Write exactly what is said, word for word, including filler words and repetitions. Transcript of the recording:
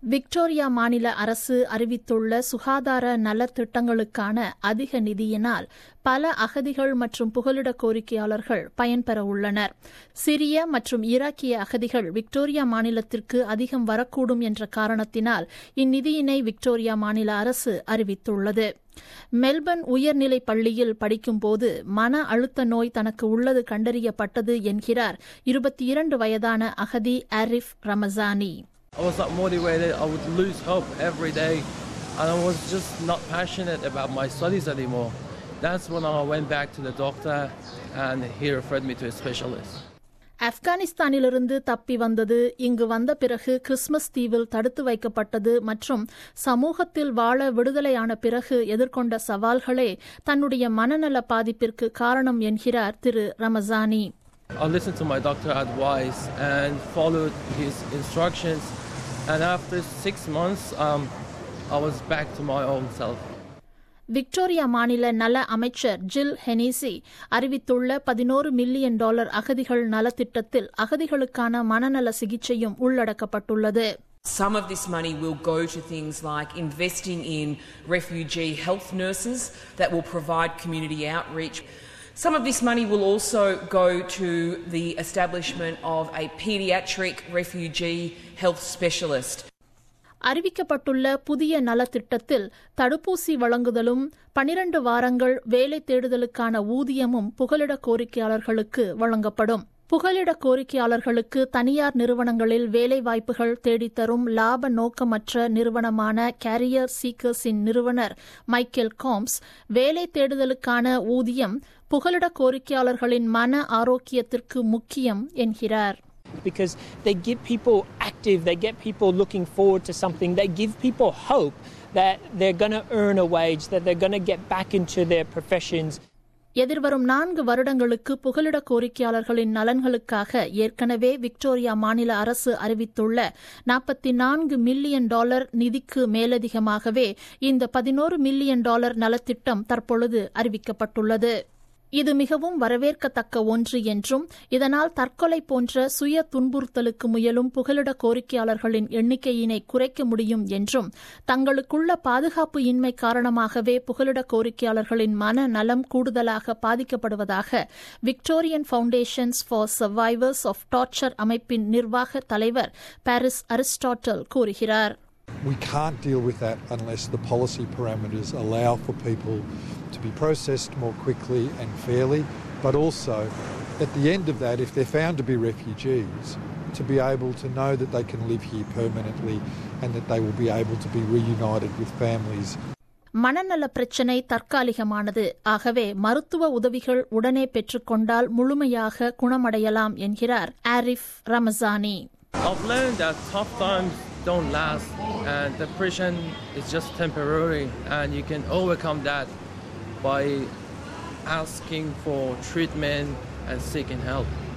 Victoria மாநில அரசு அறிவித்துள்ள சுகாதார நலத்திட்டங்களுக்கான அதிக நிதியினால் பல அகதிகள் மற்றும் புகலிட கோரிக்கையாளர்கள் பயன்பெற உள்ளனர். சிரிய மற்றும் ஈராக்கிய அகதிகள் விக்டோரியா மாநிலத்திற்கு அதிகம் வரக்கூடும் என்ற காரணத்தினால் இந்நிதியினை விக்டோரியா மாநில அரசு அறிவித்துள்ளது. மெல்பர்ன் உயர்நிலைப் பள்ளியில் படிக்கும்போது மன அழுத்த நோய் தனக்கு உள்ளது கண்டறியப்பட்டது என்கிறார் இருபத்தி இரண்டு வயதான அகதி Arif ரமசானி. I was not motivated. I would lose hope every day, and I was just not passionate about my studies anymore. That's when I went back to the doctor, and he referred me to a specialist. ஆப்கானிஸ்தானிலிருந்து தப்பி வந்தது, இங்கு வந்த பிறகு Christmas தீவில் தடுத்து வைக்கப்பட்டது மற்றும் சமூகத்தில் வாழ விடுதலையான பிறகு எதிர்கொண்ட சவால்களே தன்னுடைய மனநல பாதிப்பிற்கு காரணம் என்கிறார் திரு Ramazani. I listened to my doctor advice and followed his instructions, and after six months um, I was back to my own self. Victoria மாநில நல அமைச்சர் ஜில் ஹெனிசி அறிவித்துள்ள பதினோரு மில்லியன் டாலர் அகதிகள் நலத்திட்டத்தில் அகதிகளுக்கான மனநல சிகிச்சையும் உள்ளடக்கப்பட்டுள்ளது. Some of this money will go to things like investing in refugee health nurses that will provide community outreach. Some of this money will also go to the establishment of a paediatric refugee health specialist. அறிவிக்கப்பட்டுள்ள புதிய நலத்திட்டத்தில் தடுப்பூசி வழங்குதலும் பனிரண்டு வாரங்கள் வேலை தேடுதலுக்கான ஊதியமும் புகலிட கோரிக்கையாளர்களுக்கு வழங்கப்படும். புகலிட கோரிக்கையாளர்களுக்கு தனியார் நிறுவனங்களில் வேலைவாய்ப்புகள் தேடித்தரும் லாப நோக்கமற்ற நிறுவனமான கேரியர் சீக்கர்ஸின் நிறுவனர் மைக்கேல் காம்ஸ் வேலை தேடுதலுக்கான ஊதியம் புகலிட கோரிக்கையாளர்களின் மன ஆரோக்கியத்திற்கு முக்கியம் என்கிறார். Because they get people active, they get people looking forward to something, they give people hope that they're going to earn a wage, that they're going to get back into their professions. எதிர்வரும் நான்கு வருடங்களுக்கு புகலிட கோரிக்கையாளர்களின் நலன்களுக்காக ஏற்கனவே Victoria மாநில அரசு அறிவித்துள்ள நாற்பத்தி நான்கு மில்லியன் டாலர் நிதிக்கு மேலதிகமாகவே இந்த பதினோரு மில்லியன் டாலர் நலத்திட்டம் தற்பொழுது அறிவிக்கப்பட்டுள்ளது. இது மிகவும் வரவேற்கத்தக்க ஒன்று என்றும் இதனால் தற்கொலை போன்ற சுய துன்புறுத்தலுக்கு முயலும் புகலிட கோரிக்கையாளர்களின் எண்ணிக்கையினை குறைக்க முடியும் என்றும் தங்களுக்குள்ள பாதுகாப்பு இன்மை காரணமாகவே புகலிட கோரிக்கையாளர்களின் மன நலம் கூடுதலாக பாதிக்கப்படுவதாக Victorian Foundations for Survivors of Torture அமைப்பின் நிர்வாக தலைவர் பாரிஸ் அரிஸ்டாட்டல் கூறுகிறார். We can't deal with that unless the policy parameters allow for people to be processed more quickly and fairly, but also at the end of that, if they're found to be refugees, to be able to know that they can live here permanently and that they will be able to be reunited with families. மனநல பிரச்சினை தற்காலிகமானது, ஆகவே மருத்துவ உதவிகள் உடனே பெற்றுக்கொண்டால் முழுமையாக குணமடையலாம் என்கிறார் Arif ரமசானி. I've learned that tough times don't last, and depression is just temporary, and you can overcome that by asking for treatment and seeking help.